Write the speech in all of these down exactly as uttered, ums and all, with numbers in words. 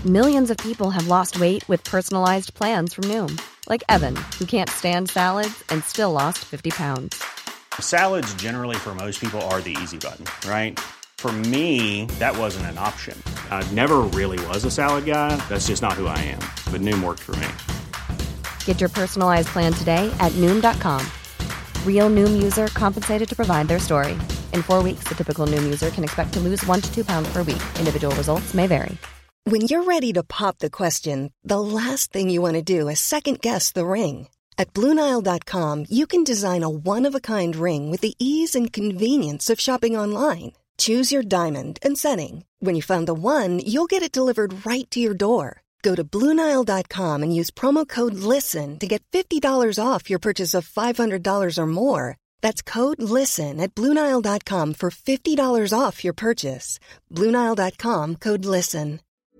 Millions of people have lost weight with personalized plans from Noom. Like Evan, who can't stand salads and still lost fifty pounds. Salads generally for most people are the easy button, right? For me, that wasn't an option. I never really was a salad guy. That's just not who I am. But Noom worked for me. Get your personalized plan today at Noom dot com. Real Noom user compensated to provide their story. In four weeks, the typical Noom user can expect to lose one to two pounds per week. Individual results may vary. When you're ready to pop the question, the last thing you want to do is second-guess the ring. At Blue Nile dot com, you can design a one-of-a-kind ring with the ease and convenience of shopping online. Choose your diamond and setting. When you find the one, you'll get it delivered right to your door. Go to Blue Nile dot com and use promo code LISTEN to get fifty dollars off your purchase of five hundred dollars or more. That's code LISTEN at Blue Nile dot com for fifty dollars off your purchase. Blue Nile dot com, code LISTEN.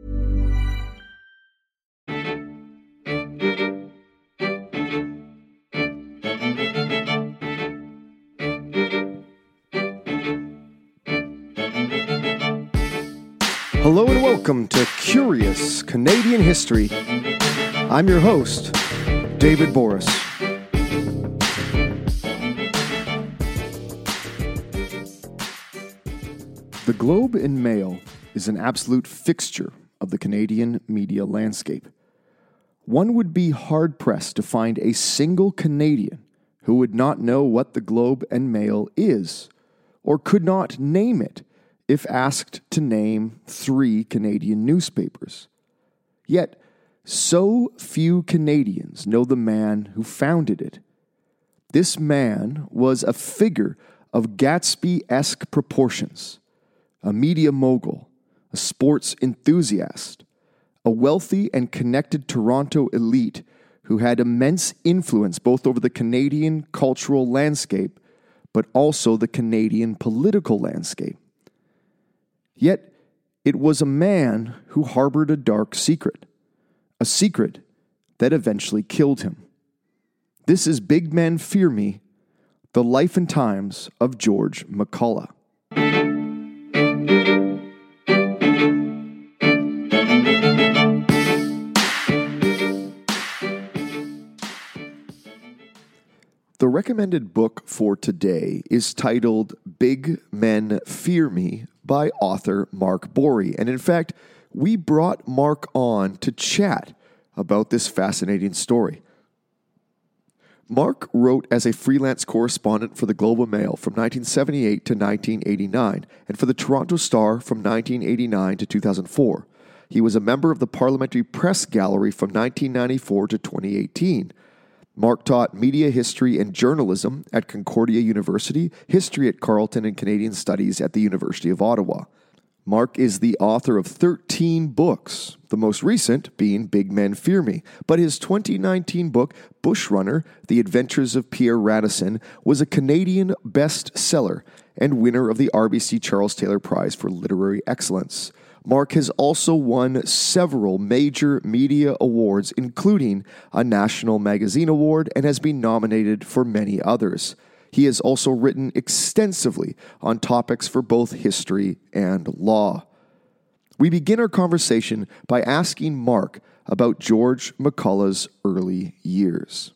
Hello and welcome to Curious Canadian History. I'm your host, David Boris. The Globe and Mail is an absolute fixture of the Canadian media landscape. One would be hard-pressed to find a single Canadian who would not know what the Globe and Mail is, or could not name it if asked to name three Canadian newspapers. Yet, so few Canadians know the man who founded it. This man was a figure of Gatsby-esque proportions, a media mogul, a sports enthusiast, a wealthy and connected Toronto elite who had immense influence both over the Canadian cultural landscape, but also the Canadian political landscape. Yet, it was a man who harbored a dark secret, a secret that eventually killed him. This is Big Men Fear Me, the life and times of George McCulloch. The recommended book for today is titled Big Men Fear Me by author Mark Borey. And in fact, we brought Mark on to chat about this fascinating story. Mark wrote as a freelance correspondent for the Globe and Mail from nineteen seventy-eight to nineteen eighty-nine and for the Toronto Star from nineteen eighty-nine to two thousand four. He was a member of the Parliamentary Press Gallery from nineteen ninety-four to twenty eighteen. Mark taught media history and journalism at Concordia University, history at Carleton, and Canadian Studies at the University of Ottawa. Mark is the author of thirteen books, the most recent being Big Men Fear Me, but his twenty nineteen book, Bushrunner, The Adventures of Pierre Radisson, was a Canadian bestseller and winner of the R B C Charles Taylor Prize for Literary Excellence. Mark has also won several major media awards, including a National Magazine Award, and has been nominated for many others. He has also written extensively on topics for both history and law. We begin our conversation by asking Mark about George McCulloch's early years.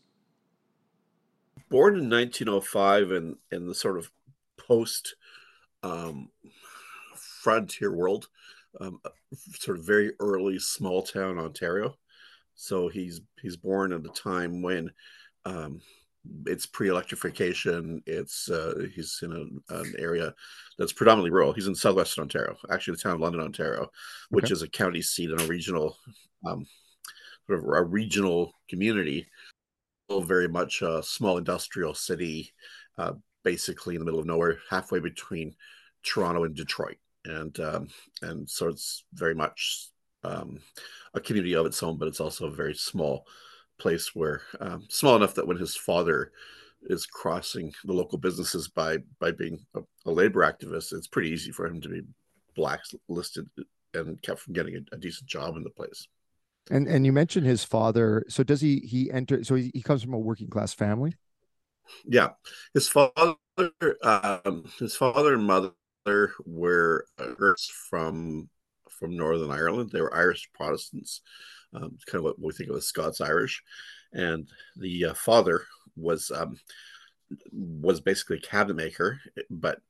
Born in nineteen oh five in, in the sort of post um, frontier world, um, sort of very early small town Ontario. So he's he's born at a time when um, it's pre-electrification. It's uh, he's in a, an area that's predominantly rural. He's in southwestern Ontario, actually the town of London, Ontario, which okay. is a county seat and a regional, um, sort of a regional community. Very much a small industrial city, uh, basically in the middle of nowhere, halfway between Toronto and Detroit, and um, and so it's very much um, a community of its own, but it's also a very small place where um, small enough that when his father is crossing the local businesses by by being a, a labor activist, it's pretty easy for him to be blacklisted and kept from getting a, a decent job in the place. And and you mentioned his father. So does he he enter? So he, he comes from a working class family. Yeah, his father, um, his father and mother were from from Northern Ireland. They were Irish Protestants, um, kind of what we think of as Scots-Irish. And the uh, father was um, was basically a cabinet maker, but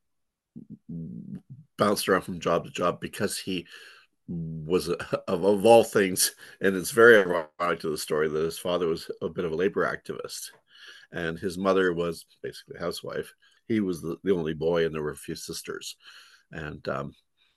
bounced around from job to job because he was, of, of all things, and it's very ironic to the story, that his father was a bit of a labor activist, and his mother was basically a housewife. He was the, the only boy, and there were a few sisters, and um,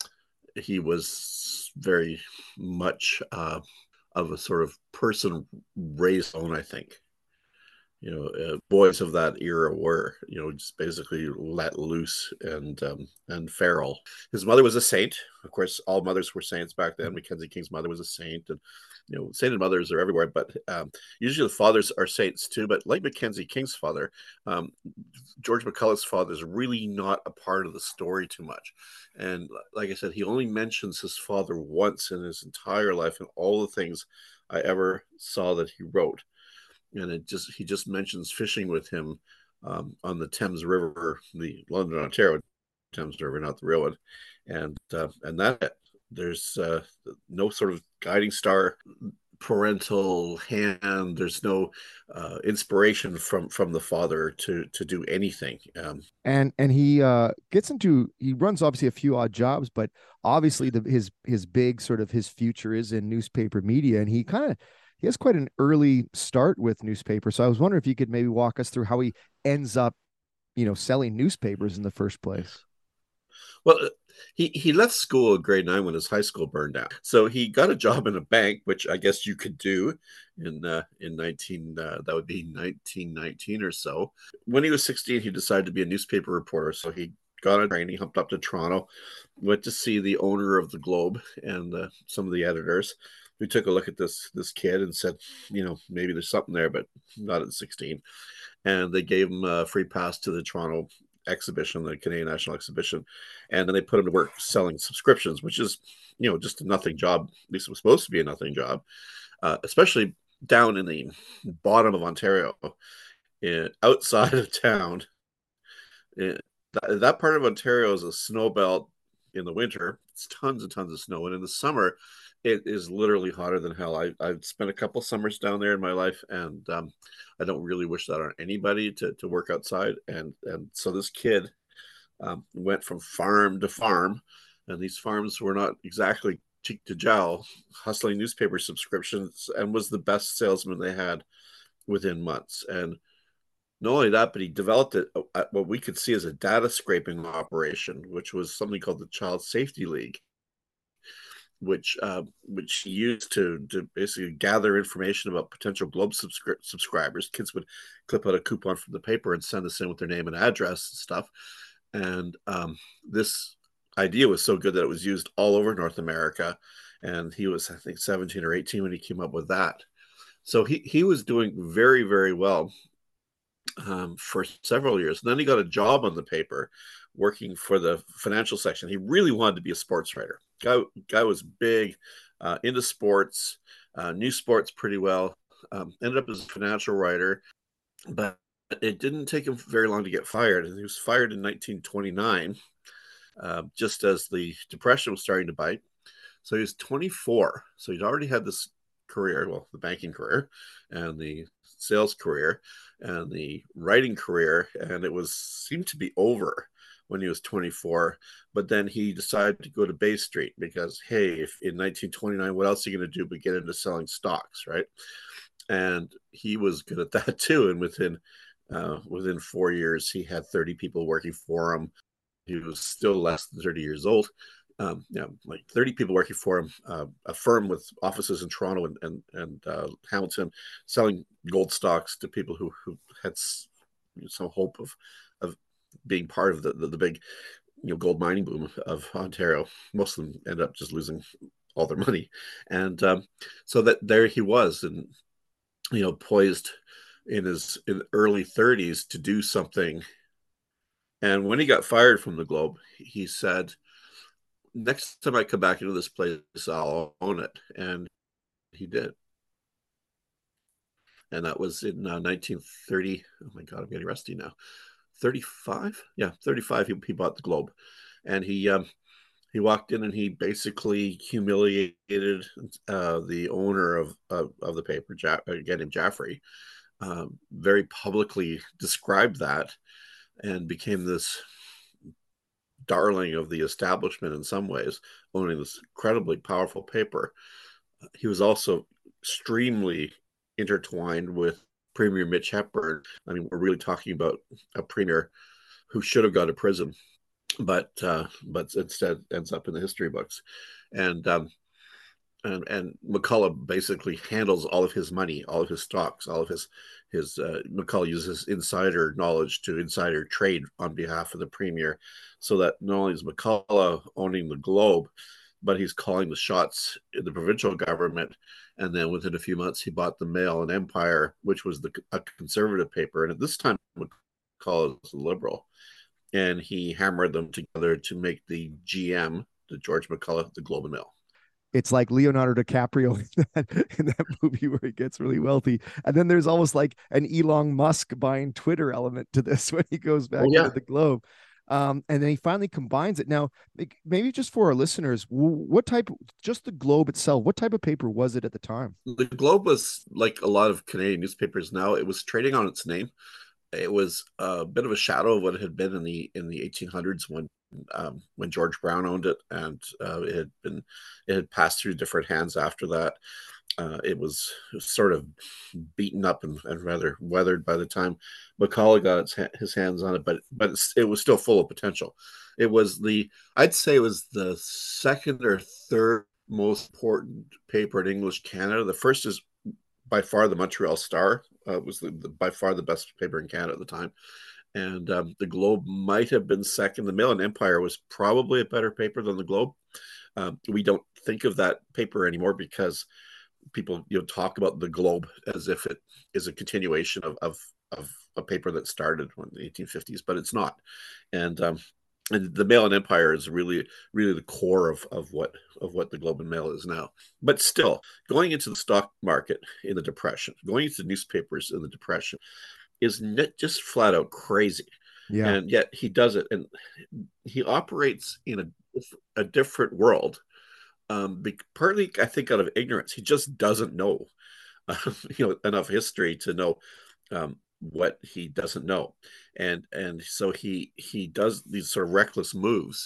he was very much uh, of a sort of person raised on, I think. You know, uh, boys of that era were, you know, just basically let loose and um, and feral. His mother was a saint. Of course, all mothers were saints back then. Mackenzie King's mother was a saint, and you know, sainted mothers are everywhere. But um, usually the fathers are saints too. But like Mackenzie King's father, um, George McCullough's father is really not a part of the story too much. And like I said, he only mentions his father once in his entire life, and all the things I ever saw that he wrote. And it just he just mentions fishing with him um, on the Thames River, the London, Ontario Thames River, not the real one, and uh, and that there's uh, no sort of guiding star, parental hand. There's no uh, inspiration from from the father to to do anything. Um, and and he uh, gets into he runs obviously a few odd jobs, but obviously the his his big sort of his future is in newspaper media, and he kind of he has quite an early start with newspaper. So I was wondering if you could maybe walk us through how he ends up, you know, selling newspapers in the first place. Well, he, he left school at grade nine when his high school burned down. So he got a job in a bank, which I guess you could do in uh, in nineteen uh, that would be nineteen nineteen or so. When he was sixteen, he decided to be a newspaper reporter. So he got a train, he humped up to Toronto, went to see the owner of the Globe and uh, some of the editors. We took a look at this this kid and said, you know, maybe there's something there, but not at sixteen. And they gave him a free pass to the Toronto exhibition, the Canadian National Exhibition, and then they put him to work selling subscriptions, which is, you know, just a nothing job. At least it was supposed to be a nothing job, uh, especially down in the bottom of Ontario, in, outside of town. In, that, that part of Ontario is a snow belt in the winter. It's tons and tons of snow, and in the summer, it is literally hotter than hell. I, I've spent a couple summers down there in my life, and um, I don't really wish that on anybody to, to work outside. And and so this kid um, went from farm to farm, and these farms were not exactly cheek to jowl, hustling newspaper subscriptions, and was the best salesman they had within months. And not only that, but he developed it at what we could see as a data scraping operation, which was something called the Child Safety League, which uh, which he used to to basically gather information about potential Globe subscri- subscribers. Kids would clip out a coupon from the paper and send us in with their name and address and stuff. And um, this idea was so good that it was used all over North America. And he was, I think, seventeen or eighteen when he came up with that. So he, he was doing very, very well um, for several years. And then he got a job on the paper working for the financial section. He really wanted to be a sports writer. Guy, guy was big, uh, into sports, uh, knew sports pretty well, um, ended up as a financial writer, but it didn't take him very long to get fired. And he was fired in nineteen twenty-nine, uh, just as the Depression was starting to bite. So he was twenty-four. So he'd already had this career, well, the banking career and the sales career and the writing career, and it was seemed to be over when he was twenty-four. But then he decided to go to Bay Street because, hey, if in nineteen twenty-nine, what else are you going to do but get into selling stocks, right? And he was good at that too. And within uh, within four years, he had thirty people working for him. He was still less than thirty years old. Um, yeah, like thirty people working for him, uh, a firm with offices in Toronto and and, and uh, Hamilton, selling gold stocks to people who who had some hope of of being part of the, the, the big, you know, gold mining boom of Ontario. Most of them ended up just losing all their money. And um, so that there he was, and, you know, poised in his in early thirties to do something. And when he got fired from the Globe, he said, next time I come back into this place, I'll own it. And he did. And that was in uh, nineteen thirty. Oh my God, I'm getting rusty now. thirty-five? Yeah, thirty-five. He, he bought the Globe. And he um, he walked in and he basically humiliated uh, the owner of, of, of the paper, ja- a guy named Jaffrey, um, very publicly described that and became this darling of the establishment in some ways, owning this incredibly powerful paper. He was also extremely intertwined with Premier Mitch Hepburn. I mean, we're really talking about a premier who should have gone to prison, but uh, but instead ends up in the history books. And um, and and McCullough basically handles all of his money, all of his stocks, all of his his uh, McCullough uses insider knowledge to insider trade on behalf of the premier, so that not only is McCullough owning the Globe, but he's calling the shots in the provincial government. And then within a few months, he bought the Mail and Empire, which was the a conservative paper, and at this time, McCullough was a liberal, and he hammered them together to make the G M, the George McCullough, the Globe and Mail. It's like Leonardo DiCaprio in that, in that movie where he gets really wealthy. And then there's almost like an Elon Musk buying Twitter element to this when he goes back oh, yeah. into the Globe. Um, and then he finally combines it. Now, maybe just for our listeners, what type, just the Globe itself, what type of paper was it at the time? The Globe was like a lot of Canadian newspapers now. It was trading on its name. It was a bit of a shadow of what it had been in the in the eighteen hundreds when um, when George Brown owned it, and uh, it had been it had passed through different hands after that. Uh, it, was, it was sort of beaten up and, and rather weathered by the time McCullough got its, his hands on it, but but it was still full of potential. It was the I'd say it was the second or third most important paper in English Canada. The first is by far the Montreal Star. Uh, was the, the, by far the best paper in Canada at the time. And um, the Globe might have been second. The Mail and Empire was probably a better paper than the Globe. Um, we don't think of that paper anymore because people you know talk about the Globe as if it is a continuation of of, of a paper that started in the eighteen fifties, but it's not. And um, and the Mail and Empire is really really the core of of what of what the Globe and Mail is now. But still, going into the stock market in the Depression, going into newspapers in the Depression, is just flat out crazy. Yeah. And yet he does it, and he operates in a a different world. Um, partly, I think, out of ignorance. He just doesn't know, uh, you know, enough history to know um, what he doesn't know, and and so he he does these sort of reckless moves,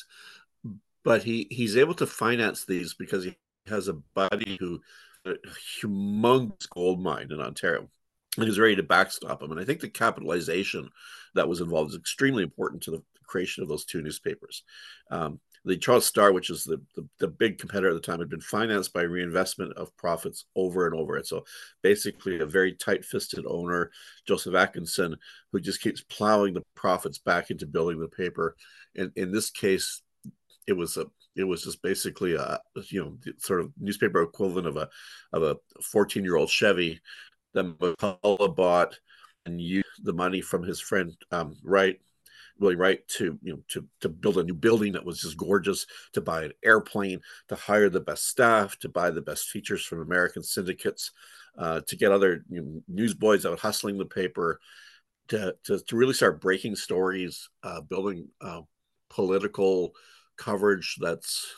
but he he's able to finance these because he has a buddy who a humongous gold mine in Ontario, and he's ready to backstop him. And I think the capitalization that was involved is extremely important to the creation of those two newspapers. Um, The Charles Star, which is the, the, the big competitor at the time, had been financed by reinvestment of profits over and over. And so basically a very tight-fisted owner, Joseph Atkinson, who just keeps plowing the profits back into building the paper. And in this case, it was a it was just basically a you know sort of newspaper equivalent of a of a fourteen-year-old Chevy that McCullough bought and used the money from his friend um, Wright. Really right to you know to to build a new building that was just gorgeous, to buy an airplane, to hire the best staff, to buy the best features from American syndicates, uh, to get other you know, newsboys out hustling the paper, to to, to really start breaking stories, uh, building uh, political coverage that's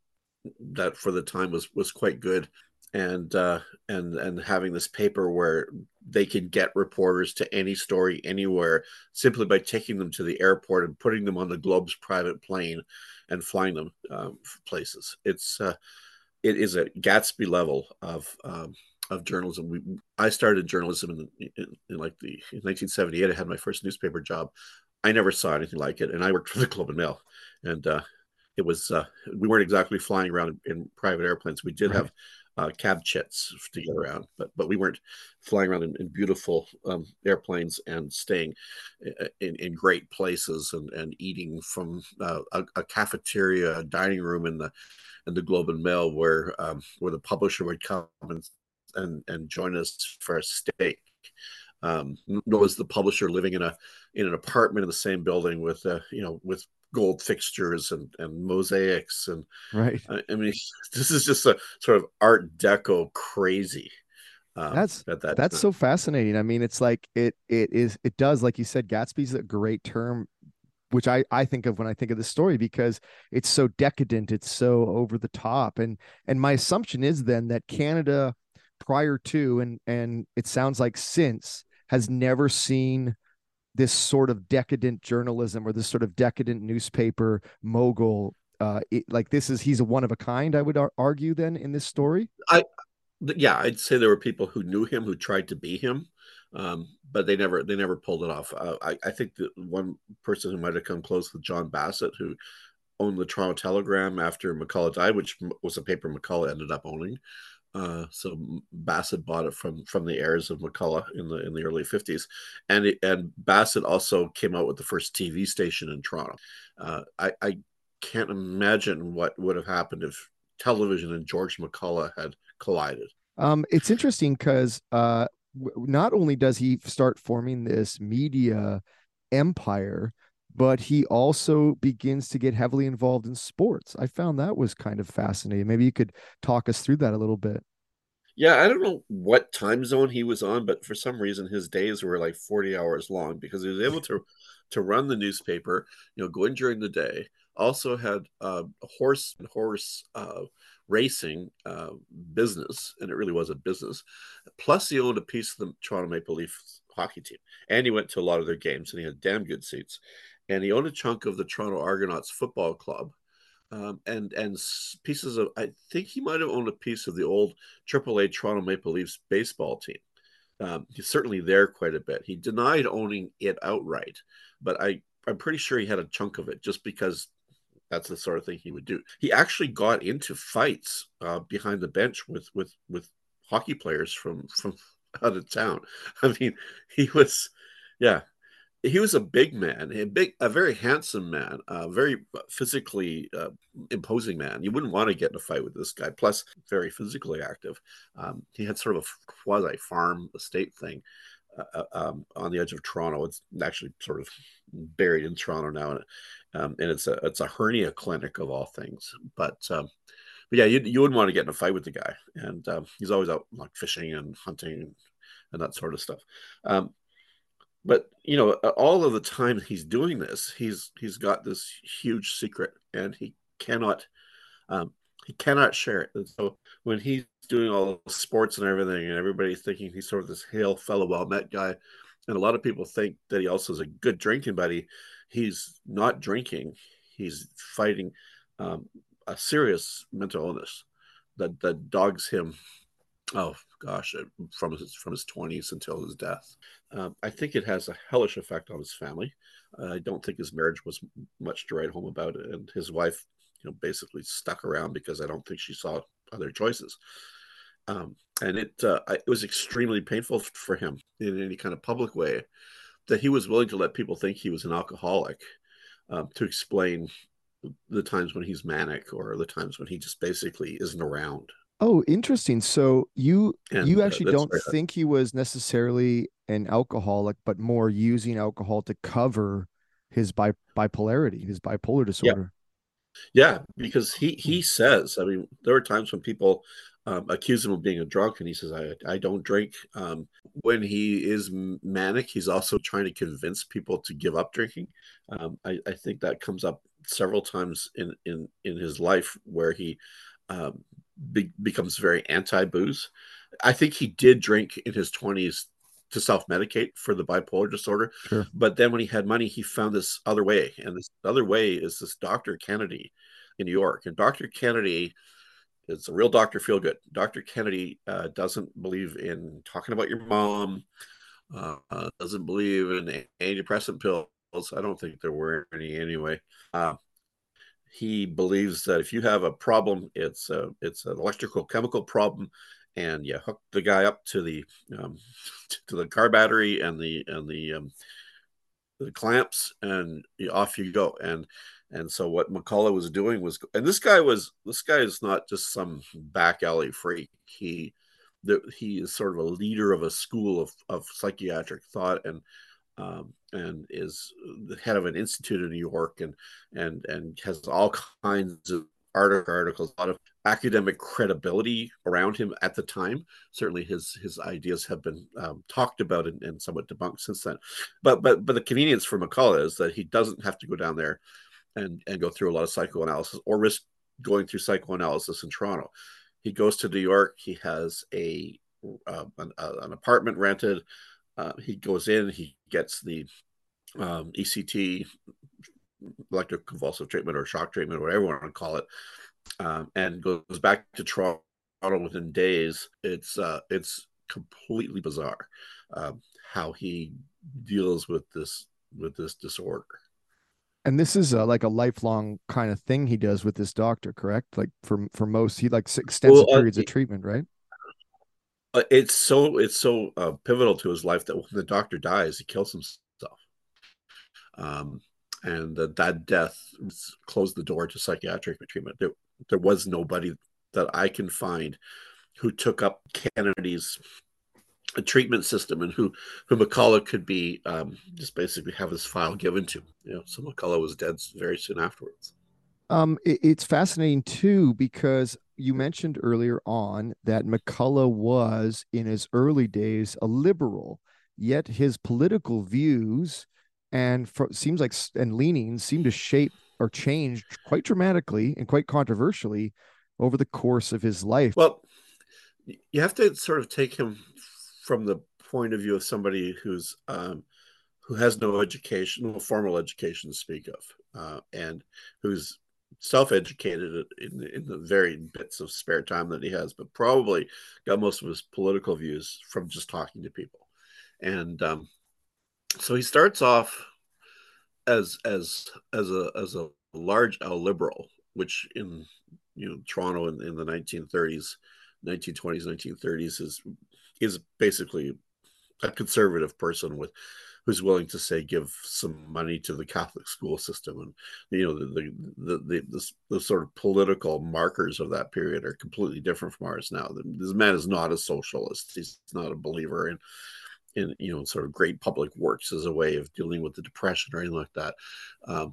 that for the time was was quite good. And uh, and and having this paper where they can get reporters to any story anywhere simply by taking them to the airport and putting them on the Globe's private plane and flying them um, places. It's uh, it is a Gatsby level of um, of journalism. We I started journalism in, in, in like the in nineteen seventy-eight. I had my first newspaper job. I never saw anything like it, and I worked for the Globe and Mail, and uh, it was uh, we weren't exactly flying around in, in private airplanes. We did right. have Uh, cab chits to get around, but but we weren't flying around in, in beautiful um, airplanes and staying in, in great places and, and eating from uh, a, a cafeteria, a dining room in the in the Globe and Mail where um, where the publisher would come and and, and join us for a steak. Um, nor was the publisher living in a in an apartment in the same building with uh, you know with gold fixtures and, and mosaics and right. I, I mean, this is just a sort of Art Deco crazy. Um, that's that that's time. So fascinating. I mean, it's like it it is it does like you said. Gatsby's a great term which I, I think of when I think of the story, because it's so decadent, it's so over the top. And and my assumption is then that Canada prior to and and it sounds like since has never seen this sort of decadent journalism or this sort of decadent newspaper mogul. Uh, it, like this is he's a one of a kind, I would ar- argue then in this story. I yeah, I'd say there were people who knew him who tried to be him, um, but they never they never pulled it off. Uh, I I think that one person who might have come close was John Bassett, who owned the Toronto Telegram after McCullough died, which was a paper McCullough ended up owning. Uh, so Bassett bought it from from the heirs of McCullough in the in the early fifties, and it, and Bassett also came out with the first T V station in Toronto. Uh, I, I can't imagine what would have happened if television and George McCullough had collided. Um, it's interesting because uh, w- not only does he start forming this media empire, but he also begins to get heavily involved in sports. I found that was kind of fascinating. Maybe you could talk us through that a little bit. Yeah, I don't know what time zone he was on, but for some reason his days were like forty hours long because he was able to to run the newspaper, you know, go in during the day. Also had uh, a horse horse uh, racing uh, business, and it really was a business. Plus, he owned a piece of the Toronto Maple Leafs hockey team, and he went to a lot of their games, and he had damn good seats. And he owned a chunk of the Toronto Argonauts football club, um, and and pieces of. I think he might have owned a piece of the old triple A Toronto Maple Leafs baseball team. Um, he's certainly there quite a bit. He denied owning it outright, but I I'm pretty sure he had a chunk of it just because that's the sort of thing he would do. He actually got into fights uh, behind the bench with with with hockey players from from out of town. I mean, he was, yeah, he was a big man, a big, a very handsome man, a very physically uh, imposing man. You wouldn't want to get in a fight with this guy. Plus, very physically active. Um, he had sort of a quasi farm estate thing uh, uh, um, on the edge of Toronto. It's actually sort of buried in Toronto now, and, um, and it's a it's a hernia clinic of all things. But um, but yeah, you you wouldn't want to get in a fight with the guy, and um, he's always out like fishing and hunting and that sort of stuff. Um, but you know, all of the time he's doing this, he's he's got this huge secret, and he cannot um, he cannot share it. And so when he's doing all the sports and everything, and everybody's thinking he's sort of this hail fellow, well met guy, and a lot of people think that he also is a good drinking buddy. He's not drinking; he's fighting um, a serious mental illness that that dogs him. Oh gosh, from his from his twenties until his death. Um, I think it has a hellish effect on his family. Uh, I don't think his marriage was much to write home about it, and his wife, you know, basically stuck around because I don't think she saw other choices. Um, and it uh, it was extremely painful for him in any kind of public way that he was willing to let people think he was an alcoholic um, to explain the times when he's manic or the times when he just basically isn't around. Oh, interesting. So you And you uh, actually that's don't think he was necessarily an alcoholic, but more using alcohol to cover his bi bipolarity, his bipolar yeah, disorder. yeah, because he he says, I mean, there are times when people um, accuse him of being a drunk, and he says, "I I don't drink." Um, when he is manic, he's also trying to convince people to give up drinking. Um, I, I think that comes up several times in in in his life where he um, be, becomes very anti-booze. I think he did drink in his twenties to self-medicate for the bipolar disorder, Sure. but then when he had money, he found this other way, and this other way is this Doctor Kennedy in New York. And Doctor Kennedy is a real Doctor Feelgood. Doctor Kennedy uh, doesn't believe in talking about your mom, uh, uh, doesn't believe in antidepressant pills. I don't think there were any anyway. Uh, he believes that if you have a problem, it's a it's an electrical chemical problem, and you hook the guy up to the um, to the car battery and the and the um, the clamps, and you, off you go. And and so what McCullough was doing was, and this guy was this guy is not just some back alley freak. He the, he is sort of a leader of a school of, of psychiatric thought, and um, and is the head of an institute in New York, and and and has all kinds of articles, a lot of academic credibility around him at the time. Certainly, his his ideas have been um, talked about and, and somewhat debunked since then. But but but the convenience for McCullough is that he doesn't have to go down there and and go through a lot of psychoanalysis or risk going through psychoanalysis in Toronto. He goes to New York. He has a uh, an, uh, an apartment rented. Uh, he goes in. He gets the um, E C T, electroconvulsive treatment or shock treatment, whatever you want to call it, um, and goes back to Toronto within days. It's uh, it's completely bizarre um, how he deals with this with this disorder. And this is uh, like a lifelong kind of thing he does with this doctor, correct? Like for for most, he like extensive well, uh, periods of treatment, right? Uh, it's so it's so uh, pivotal to his life that when the doctor dies, he kills himself. Um, and that that death closed the door to psychiatric treatment. There, there was nobody that I can find who took up Kennedy's treatment system and who who McCullough could be um, just basically have his file given to. You know, so McCullough was dead very soon afterwards. Um, it, it's fascinating too, because you mentioned earlier on that McCullough was in his early days a liberal, yet his political views and for, seems like and leanings seem to shape or change quite dramatically and quite controversially over the course of his life. Well, you have to sort of take him from the point of view of somebody who's um, who has no education, no formal education to speak of, uh, and who's self-educated in, in the very bits of spare time that he has, but probably got most of his political views from just talking to people. And um, so he starts off as as as a as a large L liberal, which in you know Toronto in, in the nineteen thirties, nineteen twenties, nineteen thirties is is basically a conservative person with who's willing to say give some money to the Catholic school system, and you know the the the, the, the, the sort of political markers of that period are completely different from ours now. This man is not a socialist. He's not a believer in in you know sort of great public works as a way of dealing with the depression or anything like that. Um,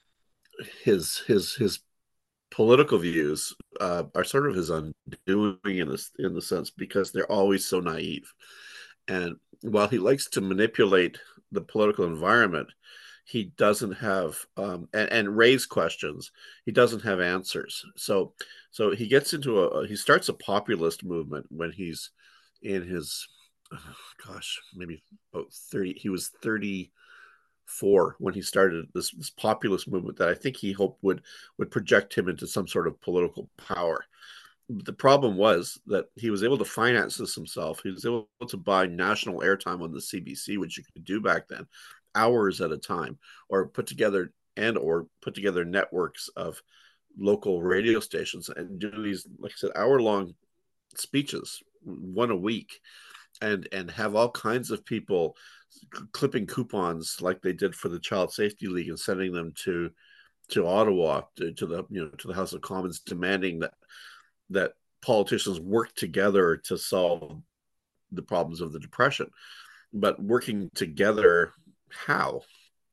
his his his political views uh, are sort of his undoing in this in the sense because they're always so naive. And while he likes to manipulate the political environment, he doesn't have um, and, and raise questions. He doesn't have answers. So, so he gets into a he starts a populist movement when he's in his oh, gosh maybe about thirty. He was thirty-four when he started this this populist movement that I think he hoped would would project him into some sort of political power. The problem was that he was able to finance this himself. He was able to buy national airtime on the C B C, which you could do back then, hours at a time, or put together and or put together networks of local radio stations and do these, like I said, hour-long speeches, one a week, and and have all kinds of people clipping coupons like they did for the Child Safety League and sending them to to Ottawa to, to the you know to the House of Commons, demanding that that politicians work together to solve the problems of the Depression. But working together, how?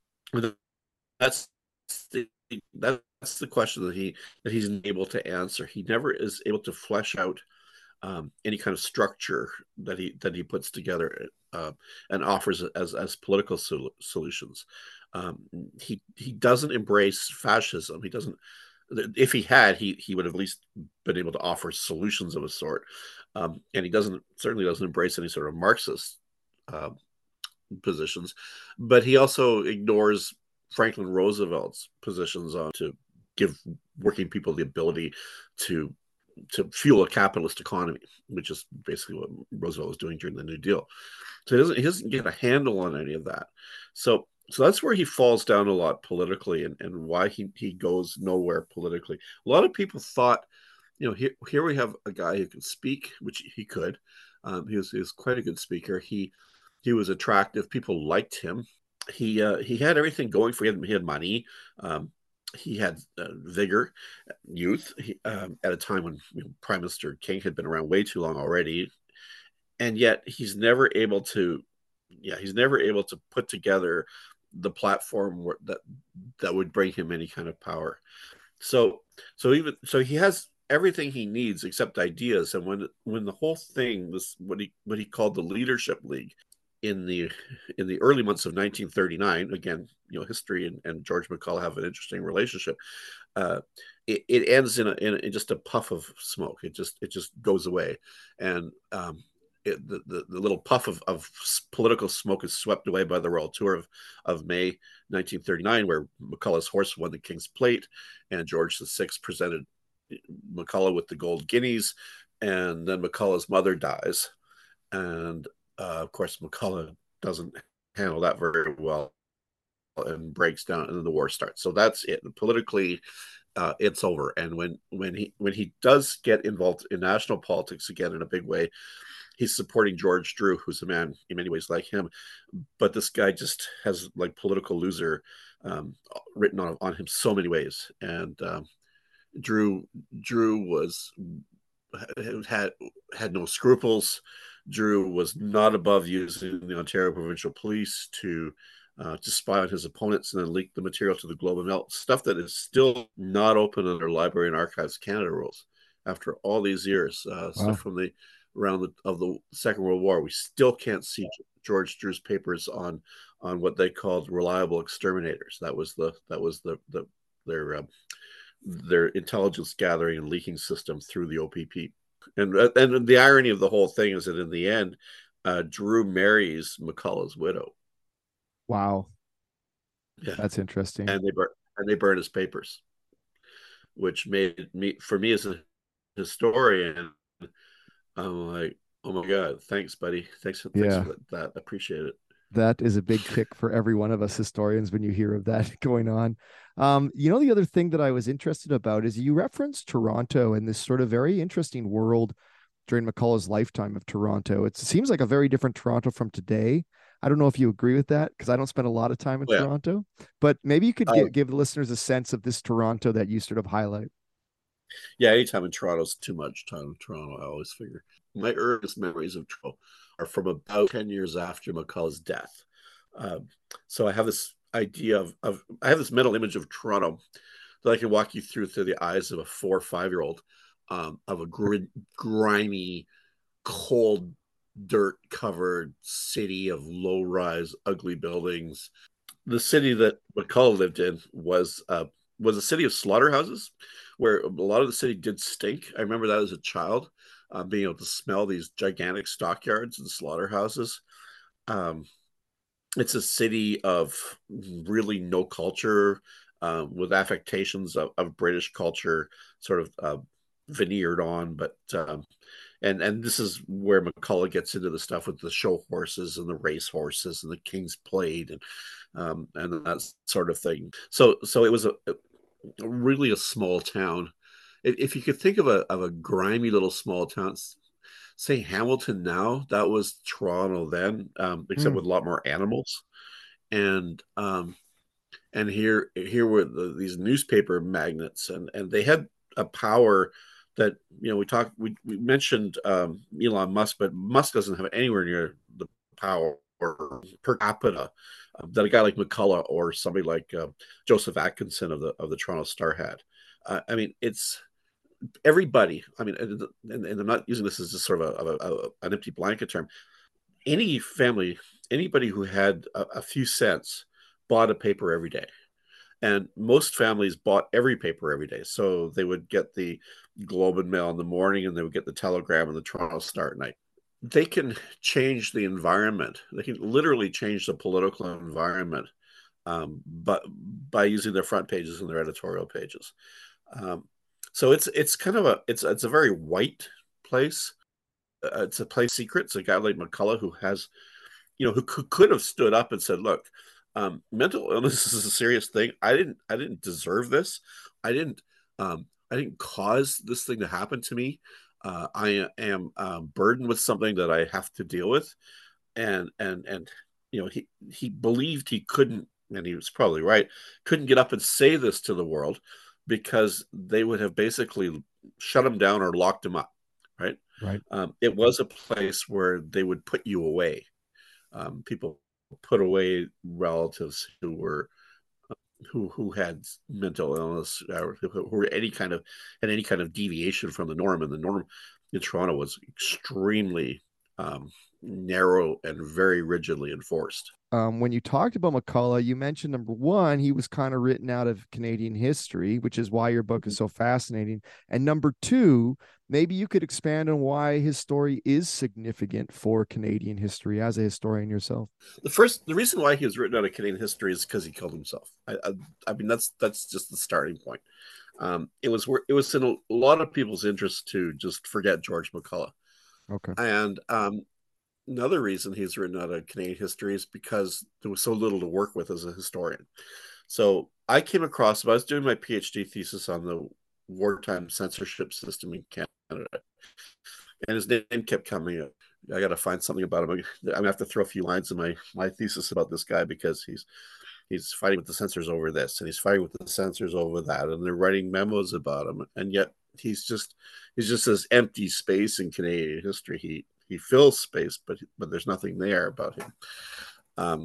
That's the, that's the question that he that he's able to answer. He never is able to flesh out um, any kind of structure that he that he puts together uh, and offers as as political sol- solutions. Um, he he doesn't embrace fascism. He doesn't. If he had, he he would have at least been able to offer solutions of a sort. Um, and he doesn't certainly doesn't embrace any sort of Marxist uh, positions, but he also ignores Franklin Roosevelt's positions on to give working people the ability to to fuel a capitalist economy, which is basically what Roosevelt was doing during the New Deal. So he doesn't he doesn't get a handle on any of that. So so that's where he falls down a lot politically, and, and why he, he goes nowhere politically. A lot of people thought, you know, here, here we have a guy who can speak, which he could. Um, he was he was quite a good speaker. He he was attractive. People liked him. He uh, he had everything going for him. He had money. Um, he had uh, vigor, youth. He, um, at a time when you know, Prime Minister King had been around way too long already, and yet he's never able to. Yeah, he's never able to put together the platform where, that that would bring him any kind of power. So so even so he has everything he needs except ideas. And when when the whole thing, this what he what he called the Leadership League, in the in the early months of nineteen thirty-nine, again, you know, history and, and George McCulloch have an interesting relationship. Uh, it, it ends in, a, in, a, in just a puff of smoke. It just it just goes away, and um, it, the, the the little puff of, of political smoke is swept away by the Royal Tour of of May nineteen thirty-nine, where McCulloch's horse won the King's Plate, and George the Sixth presented McCulloch with the gold guineas, and then McCulloch's mother dies, and uh, of course McCulloch doesn't handle that very well and breaks down, and then the war starts. So that's it. Politically, uh, it's over. And when when he when he does get involved in national politics again in a big way, he's supporting George Drew, who's a man in many ways like him, but this guy just has like political loser um, written on on him so many ways. And um, Drew Drew was had had no scruples. Drew was not above using the Ontario Provincial Police to uh, to spy on his opponents and then leak the material to the Globe and Mail, stuff that is still not open under Library and Archives Canada rules after all these years. Uh, wow. Stuff from the around the, of the Second World War. We still can't see George Drew's papers on on what they called reliable exterminators. That was the that was the the their uh, their intelligence gathering and leaking system through the O P P. And and the irony of the whole thing is that in the end, uh, Drew marries McCulloch's widow. Wow, yeah, that's interesting. And they burn and they burn his papers, which made me, for me as a historian, I'm like, oh my god, thanks, buddy, thanks, thanks yeah. for that. Appreciate it. That is a big kick for every one of us historians when you hear of that going on. Um, you know, the other thing that I was interested about is you referenced Toronto and this sort of very interesting world during McCulloch's lifetime of Toronto. It seems like a very different Toronto from today. I don't know if you agree with that, because I don't spend a lot of time in yeah. Toronto, but maybe you could uh, give, give the listeners a sense of this Toronto that you sort of highlight. Yeah, anytime in Toronto is too much time in Toronto, I always figure. My earliest memories of Toronto are from about ten years after McCulloch's death. Um, so I have this idea of, of, I have this mental image of Toronto that I can walk you through through the eyes of a four or five-year-old, um, of a gr- grimy, cold, dirt-covered city of low-rise, ugly buildings. The city that McCulloch lived in was uh, was a city of slaughterhouses, where a lot of the city did stink. I remember that as a child, uh, being able to smell these gigantic stockyards and slaughterhouses. Um, it's a city of really no culture, uh, with affectations of, of British culture sort of uh, veneered on. But um, and and this is where McCulloch gets into the stuff with the show horses and the race horses and the King's Plate and um, and that sort of thing. So so it was a, a really a small town. If you could think of a of a grimy little small town, say Hamilton now, that was Toronto then, um, except mm. with a lot more animals. And um, and here here were the, these newspaper magnates, and and they had a power that, you know, we talked we, we mentioned um, Elon Musk, but Musk doesn't have anywhere near the power per capita um, that a guy like McCulloch or somebody like uh, Joseph Atkinson of the of the Toronto Star had. Uh, I mean, it's everybody. I mean, and, and I'm not using this as just sort of a, a, a, an empty blanket term. Any family, anybody who had a, a few cents bought a paper every day. And most families bought every paper every day. So they would get the Globe and Mail in the morning, and they would get the Telegram and the Toronto Star at night. They can change the environment. They can literally change the political environment, um, but by using their front pages and their editorial pages. Um, so it's it's kind of a it's it's a very white place. Uh, it's a place secret. It's a guy like McCulloch who has, you know, who could, could have stood up and said, "Look, um, mental illness is a serious thing. I didn't I didn't deserve this. I didn't um, I didn't cause this thing to happen to me. Uh, I am um, burdened with something that I have to deal with," and and and you know, he he believed he couldn't, and he was probably right, couldn't get up and say this to the world because they would have basically shut him down or locked him up. Right. Right. Um, it was a place where they would put you away. Um, people put away relatives who were who who had mental illness or who were any kind of had any kind of deviation from the norm, and the norm in Toronto was extremely um, narrow and very rigidly enforced. Um, when you talked about McCullough, you mentioned number one, he was kind of written out of Canadian history, which is why your book is so fascinating. And number two, maybe you could expand on why his story is significant for Canadian history as a historian yourself. The first, the reason why he was written out of Canadian history is because he killed himself. I, I, I mean, that's that's just the starting point. Um, it was it was in a lot of people's interest to just forget George McCullough. Okay. And um, another reason he's written out of Canadian history is because there was so little to work with as a historian. So I came across, I was doing my PhD thesis on the wartime censorship system in Canada, and his name kept coming up. I got to find something about him. I'm gonna have to throw a few lines in my my thesis about this guy, because he's he's fighting with the censors over this, and he's fighting with the censors over that, and they're writing memos about him, and yet he's just he's just this empty space in Canadian history. He he fills space, but but there's nothing there about him. Um,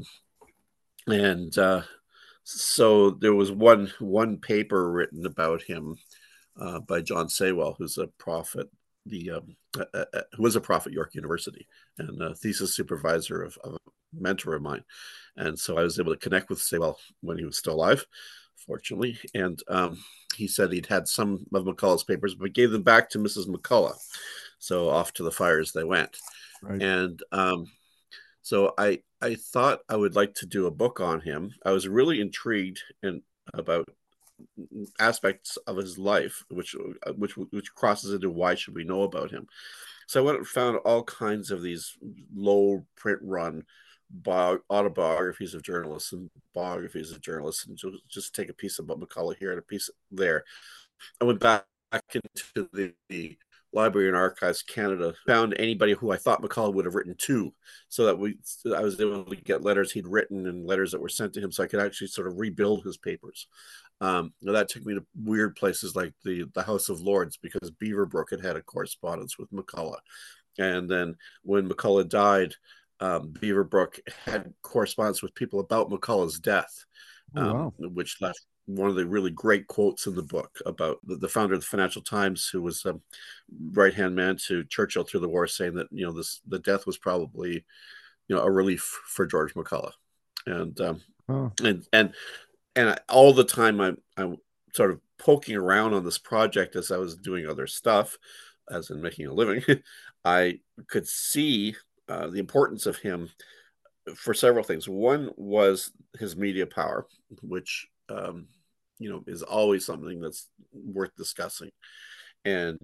and uh, so there was one one paper written about him uh, by John Saywell, who's a prophet, the um, uh, uh, who was a prof at York University and a thesis supervisor of, of a mentor of mine. And so I was able to connect with Saywell when he was still alive, fortunately. And um, he said he'd had some of McCullough's papers, but gave them back to Missus McCullough. So off to the fires they went. Right. And um, so I I thought I would like to do a book on him. I was really intrigued in, about aspects of his life, which which which crosses into why should we know about him. So I went and found all kinds of these low print run bi- autobiographies of journalists and biographies of journalists, and just, just take a piece about McCullough here and a piece there. I went back into the, the Library and Archives Canada, found anybody who I thought McCullough would have written to, so that we I was able to get letters he'd written and letters that were sent to him, so I could actually sort of rebuild his papers. Um, that took me to weird places like the, the House of Lords, because Beaverbrook had had a correspondence with McCullough. And then when McCullough died, um, Beaverbrook had correspondence with people about McCullough's death, um, oh, wow. which left one of the really great quotes in the book about the, the founder of the Financial Times, who was a right-hand man to Churchill through the war, saying that, you know, this the death was probably, you know, a relief for George McCullough. And um, oh. and and and all the time I'm I'm sort of poking around on this project as I was doing other stuff, as in making a living. I could see uh, the importance of him for several things. One was his media power, which um, you know, is always something that's worth discussing, and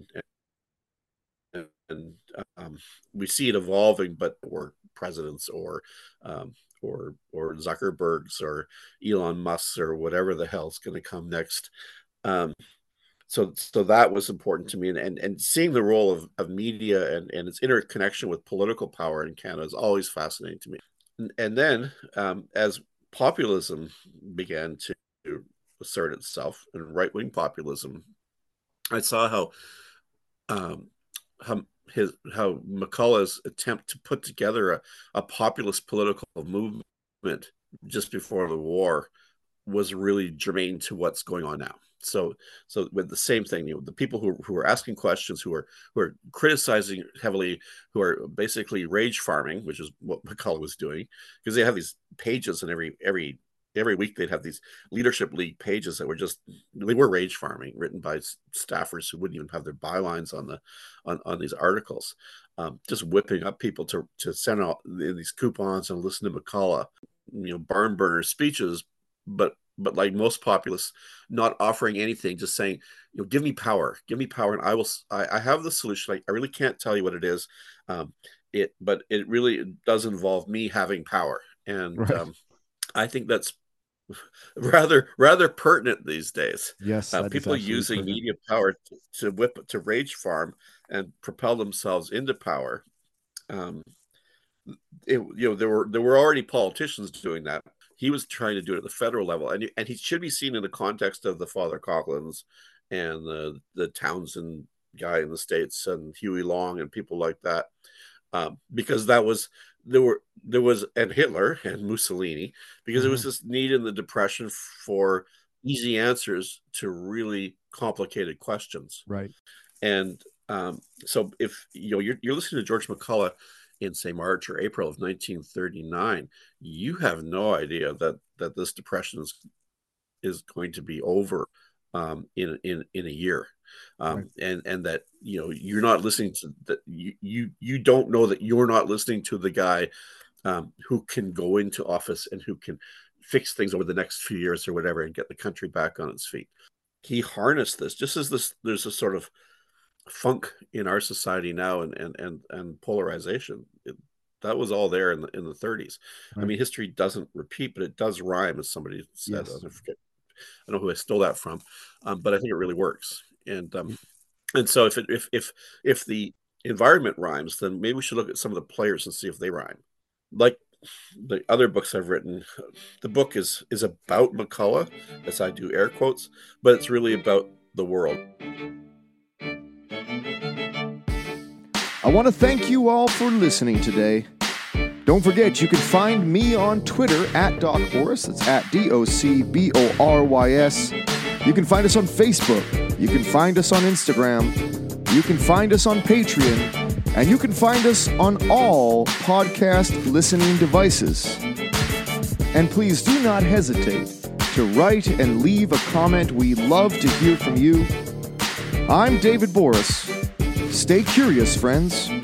and, and um, we see it evolving, but or presidents or um, or or Zuckerbergs or Elon Musk or whatever the hell's going to come next. Um, so so that was important to me, and and, and seeing the role of, of media and, and its interconnection with political power in Canada is always fascinating to me. And, and then um, as populism began to assert itself, and right-wing populism, I saw how um, how his how McCullough's attempt to put together a, a populist political movement just before the war was really germane to what's going on now. So, so with the same thing, you know, the people who who are asking questions, who are who are criticizing heavily, who are basically rage farming, which is what McCullough was doing, because they have these pages, and every every every week they'd have these leadership league pages that were just they were rage farming, written by staffers who wouldn't even have their bylines on the on, on these articles, um, just whipping up people to to send out these coupons and listen to McCullough, you know, barn burner speeches, but but like most populists, not offering anything, just saying, you know, give me power, give me power, and I will. I, I have the solution. I, I really can't tell you what it is, um, it, but it really does involve me having power, and right. um, I think that's rather rather pertinent these days. Yes, uh, people using pertinent. media power to, to whip to rage farm and propel themselves into power. Um, it, you know, there were there were already politicians doing that. He was trying to do it at the federal level, and and he should be seen in the context of the Father Coughlin's and the the Townsend guy in the States and Huey Long and people like that, um, because that was there were there was and Hitler and Mussolini, because mm-hmm. there was this need in the Depression for easy answers to really complicated questions. Right. And um, so if you know you're, you're listening to George McCullough in, say, March or April of nineteen thirty-nine, you have no idea that that this depression is is going to be over um, in in in a year, um, right. and and that you know you're not listening to that you you you don't know that you're not listening to the guy um, who can go into office and who can fix things over the next few years or whatever and get the country back on its feet. He harnessed this just as this there's a sort of funk in our society now and and and, and polarization. It, that was all there in the in the thirties. Right. I mean, history doesn't repeat, but it does rhyme, as somebody said. Yes. I forget. I don't know who I stole that from, um, but I think it really works. And um, and so if it, if if if the environment rhymes, then maybe we should look at some of the players and see if they rhyme. Like the other books I've written, the book is is about McCullough, as I do air quotes, but it's really about the world. I want to thank you all for listening today. Don't forget, you can find me on Twitter at Doc Boris. That's at D O C B O R Y S. You can find us on Facebook. You can find us on Instagram. You can find us on Patreon. And you can find us on all podcast listening devices. And please do not hesitate to write and leave a comment. We love to hear from you. I'm David Boris. Stay curious, friends.